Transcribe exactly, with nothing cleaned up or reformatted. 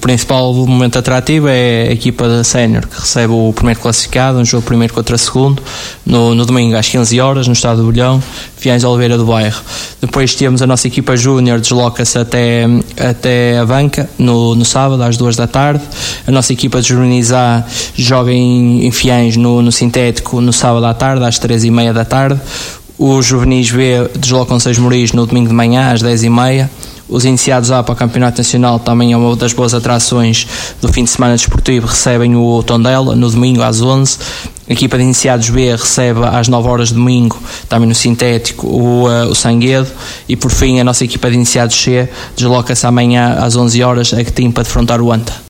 principal momento atrativo é a equipa da Sénior, que recebe o primeiro classificado, um jogo primeiro contra segundo, no, no domingo às quinze horas, no estádio do Bolhão, Fiães Oliveira do Bairro. Depois temos a nossa equipa júnior, desloca-se até, até a Banca, no, no sábado, às duas da tarde. A nossa equipa de juvenis A joga em, em Fiães, no, no sintético, no sábado à tarde, às três e meia da tarde. Os juvenis B deslocam-se a Esmoriz no domingo de manhã, às dez e meia. Os iniciados A para o Campeonato Nacional, também é uma das boas atrações do fim de semana desportivo, recebem o Tondela no domingo às onze. A equipa de iniciados B recebe às nove horas de domingo, também no sintético, o, uh, o Sanguedo. E por fim a nossa equipa de iniciados C desloca-se amanhã às onze horas a Quetim para defrontar o Anta.